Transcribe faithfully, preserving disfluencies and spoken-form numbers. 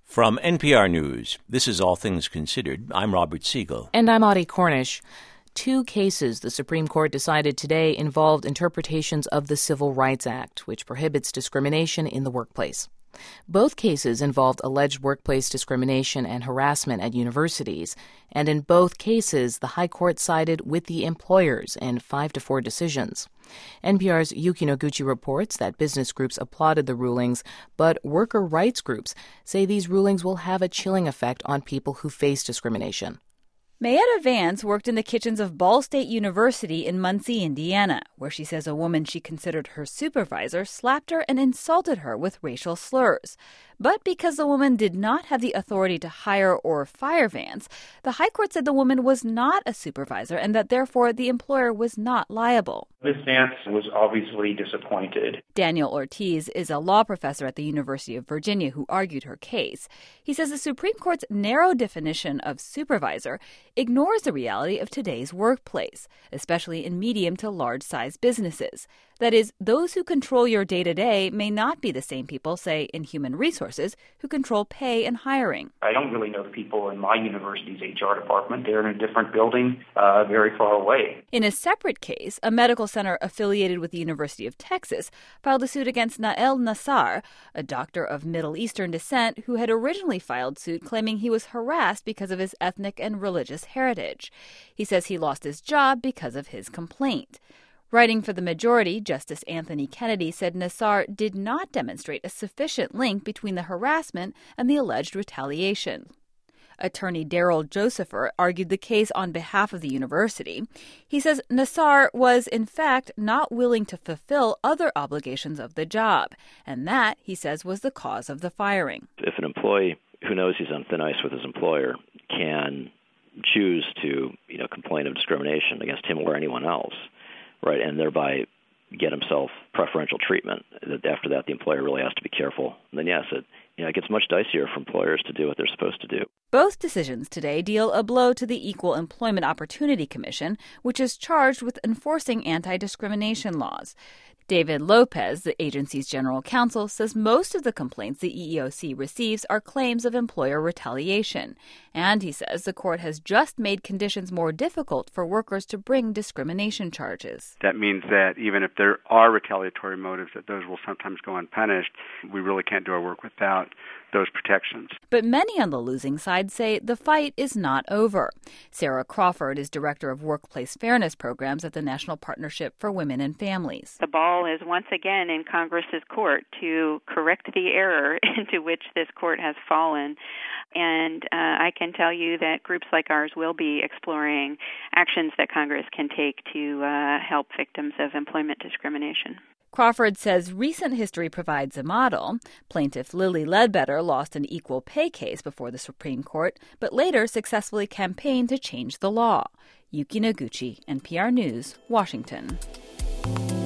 From N P R News, this is All Things Considered. I'm Robert Siegel. And I'm Audie Cornish. Two cases the Supreme Court decided today involved interpretations of the Civil Rights Act, which prohibits discrimination in the workplace. Both cases involved alleged workplace discrimination and harassment at universities, and in both cases, the High Court sided with the employers in five to four decisions. N P R's Yuki Noguchi reports that business groups applauded the rulings, but worker rights groups say these rulings will have a chilling effect on people who face discrimination. Mayetta Vance worked in the kitchens of Ball State University in Muncie, Indiana, where she says a woman she considered her supervisor slapped her and insulted her with racial slurs. But because the woman did not have the authority to hire or fire Vance, the High Court said the woman was not a supervisor and that therefore the employer was not liable. Miz Vance was obviously disappointed. Daniel Ortiz is a law professor at the University of Virginia who argued her case. He says the Supreme Court's narrow definition of supervisor ignores the reality of today's workplace, especially in medium to large-sized businesses. That is, those who control your day-to-day may not be the same people, say, in human resources, who control pay and hiring. I don't really know the people in my university's H R department. They're in a different building, uh, very far away. In a separate case, a medical center affiliated with the University of Texas filed a suit against Nael Nassar, a doctor of Middle Eastern descent who had originally filed suit claiming he was harassed because of his ethnic and religious heritage. He says he lost his job because of his complaint. Writing for the majority, Justice Anthony Kennedy said Nassar did not demonstrate a sufficient link between the harassment and the alleged retaliation. Attorney Daryl Josepher argued the case on behalf of the university. He says Nassar was, in fact, not willing to fulfill other obligations of the job, and that, he says, was the cause of the firing. If an employee who knows he's on thin ice with his employer can choose to, you know, complain of discrimination against him or anyone else, right, and thereby get himself preferential treatment, that after that the employer really has to be careful, and then yes, it you know it gets much dicier for employers to do what they're supposed to do. Both decisions today deal a blow to the Equal Employment Opportunity Commission, which is charged with enforcing anti-discrimination laws. David Lopez, the agency's general counsel, says most of the complaints the E E O C receives are claims of employer retaliation. And he says the court has just made conditions more difficult for workers to bring discrimination charges. That means that even if there are retaliatory motives, that those will sometimes go unpunished. We really can't do our work without those protections. But many on the losing side say the fight is not over. Sarah Crawford is director of workplace fairness programs at the National Partnership for Women and Families. The ball is once again in Congress's court to correct the error into which this court has fallen. And uh, I can tell you that groups like ours will be exploring actions that Congress can take to uh, help victims of employment discrimination. Crawford says recent history provides a model. Plaintiff Lilly Ledbetter lost an equal pay case before the Supreme Court, but later successfully campaigned to change the law. Yuki Noguchi, N P R News, Washington.